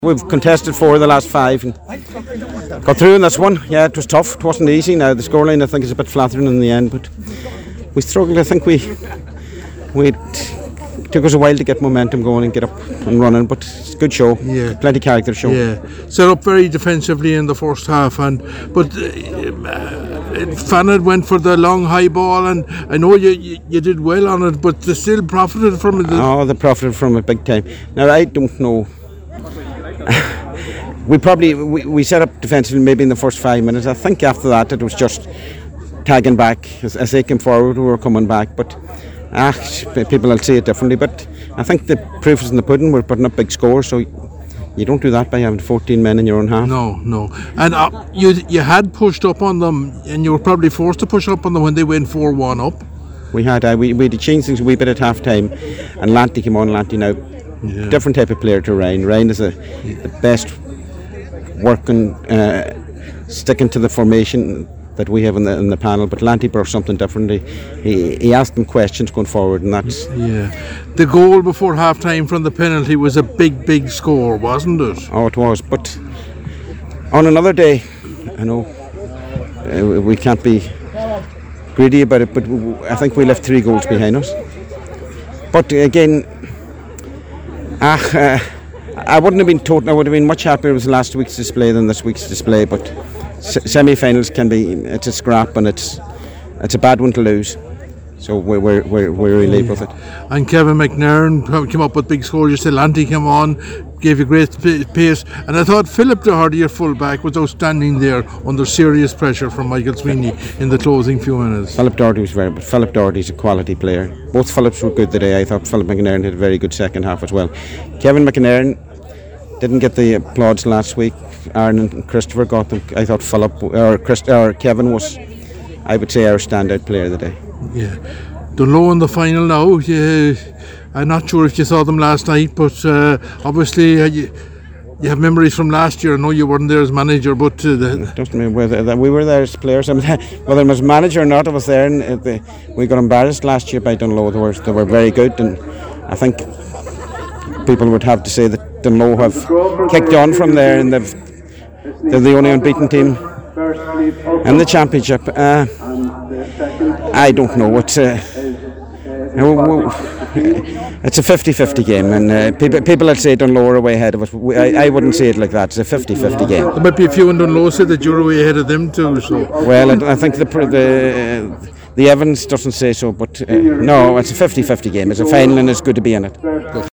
We've contested 4 of the last 5 and got through in this one. Yeah, it was tough. It wasn't easy. Now the scoreline I think is a bit flattering in the end, but we struggled. I think we took us a while to get momentum going and get up and running, but it's a good show. Yeah, plenty of character show. Yeah, set up very defensively in the first half, but Fanad went for the long high ball, and I know you did well on it, but they still profited from it. Oh, they profited from it big time. Now I don't know. we set up defensively maybe in the first 5 minutes. I think after that it was just tagging back as they came forward. We were coming back, but people will see it differently. But I think the proof is in the pudding. We're putting up big scores, so you don't do that by having 14 men in your own half. No. And you had pushed up on them, and you were probably forced to push up on them when they went 4-1 up. We had to change things a wee bit at half time, and Lanty came on. Lanty now. Yeah. Different type of player to Ryan. Ryan is the best working, sticking to the formation that we have in the panel. But Lanty brought something different. He asked them questions going forward, and that's the goal before half time from the penalty was a big score, wasn't it? Oh, it was. But on another day, I know we can't be greedy about it, but I think we left 3 goals behind us. But again, I wouldn't have been told. I would have been much happier with last week's display than this week's display. But semi-finals it's a scrap, and it's a bad one to lose. So we're relieved with it. And Kevin McNairn came up with big scores. You said Lanty came on, gave you great pace, and I thought Philip Doherty, your full-back, was outstanding there under serious pressure from Michael Sweeney in the closing few minutes. Philip Doherty was very good. Philip Doherty's a quality player. Both Phillips were good today. I thought Philip McNairn had a very good second half as well. Kevin McNairn didn't get the applause last week. Aaron and Christopher got them. I thought Kevin was, I would say, our standout player of the day. Yeah, Dunloe in the final now. I'm not sure if you saw them last night, but obviously you have memories from last year. I know you weren't there as manager, but doesn't mean whether we were there as players. I mean, whether I was manager or not, I was there. And we got embarrassed last year by Dunloe. They were very good, and I think people would have to say that Dunloe have kicked on from there, and they're the only unbeaten team in the championship. I don't know. It's a 50-50 game, and people that say Dunloe are way ahead of us. I wouldn't say it like that. It's a 50-50 game. There might be a few in Dunloe said that you're way ahead of them too. So well, I think the evidence doesn't say so, but no, it's a 50-50 game. It's a final, and it's good to be in it.